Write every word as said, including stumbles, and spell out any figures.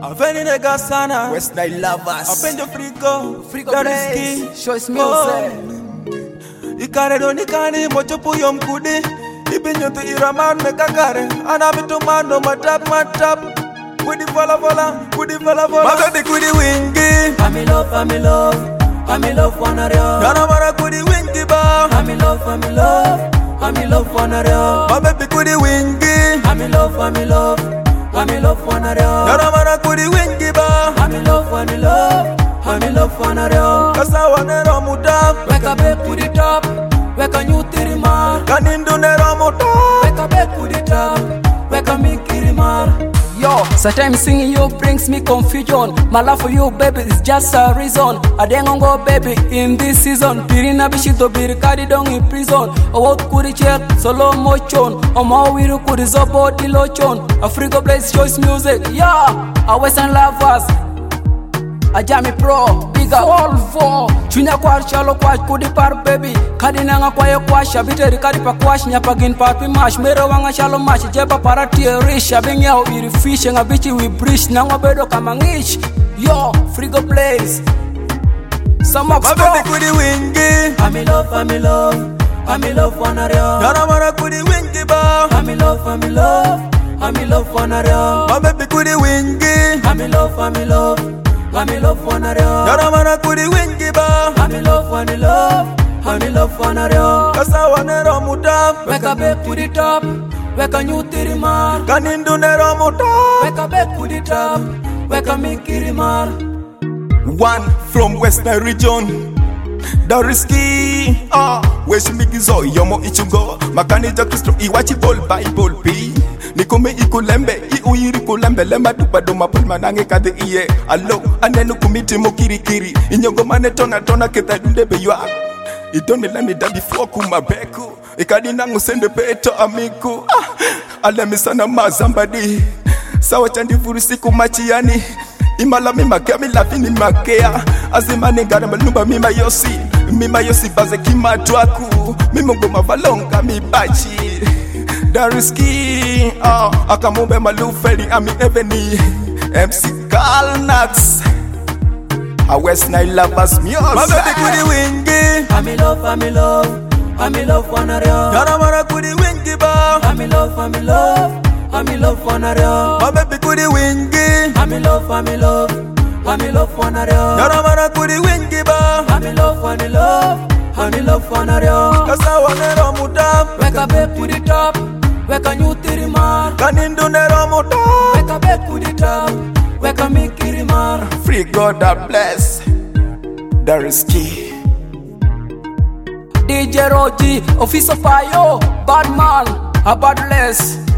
Aveni nega sana West Nile lovers. Apenjo frigo Frigo Darisky Blaze. Choice music. Ikare do nikani mocho puyo mkudi Ibinyotu iraman mekakare Anabitu mano matap matap Kudi vola vola, kudi vola vola Magadi kudi wingi I'm love, I'm love I'm love wanna real Yana mara kudi wingi ba I'm love, I'm love I'm love wanna real My baby kudi wingi I'm love, I'm love I'm love wanna real Yana mara kudi wingi ba I'm love, I'm love I'm love wanna real Kasa wanero muda Wake up back to the top Wake a new tirimar Kanindu nero muda Wake up back to the top Wake a me kirimar Yo, sometimes singing you brings me confusion. My love for you, baby, is just a reason. I don't go, baby, in this season. Pirina bishito biri carry down in prison. O what kuri check, solo motion. O ma wiru kuri zobo di lochon. A Frigo Blaze Choice music, yeah. A Western lovers. A Jamie Pro, big up Volvo. Chunya kwa chalo kwa kudi par baby. Kadi nanga kwa ye kwa shabiteri kadi pa kwa nyapagin papi mash. Mero wanga chalo mash jeba para tierisha. Bengi yao iri fish nga bichi we brish. Nanga bedo kama ngish. Yo, Frigo Blaze. Some of My baby kudi wingi I'm love, I'm love I'm love wanna real Yana mara kudi wingi ba I'm love, I'm love I'm love wanna real My baby kudi wingi I'm love, I'm love I'm love wanna real Yana mara kudi wingi ba I'm love, I'm love I'm love wanna real Kasa wanero muda Wake up back to the top Wake a new tirimar Kanindu nero muda Wake up back to the top Wake a me kirimar One from West Nile region Darisky Ah Weshimigizo yomo ichungo Makani ja Kristo iwachi bol Bible pi Nikome ikulembe I uiri kulembe Lemba dupado mapul manange kade iye Alo anenu kumiti mokiri kiri Inyongo mane tona tona keta dunde beywa Idone lemi da before kumabeku Ikadi nangu sende peto amiku Ah Alemi sana mazambadi Sawa chandi furusi kumachiani Imala mima kea mi lafini makea Azima nengara malumba mima yosi Mima yosi baze kima tuaku Mima ngoma valonga mi bachi Darisky uh, Akamumbe malufeli ami eveni M C Galnax A West Nile lovers music My baby kudi wingi I'm love, I'm love I'm love wanna real Yana mara kudi wingi ba I'm love, I'm love I'm love wanna real My baby kudi wingi I'm love, I'm love I'm love wanna real Yana mara kudi wingi ba I'm love, I'm love I'm love wanna real Kasa wanero muda Wake up back to the top Wake a new tirimar Kanindu nero muda Wake up back to the top Wake a me kirimar Free God that bless Darisky D J Roji, Officer Fayo, Badman, a Badless.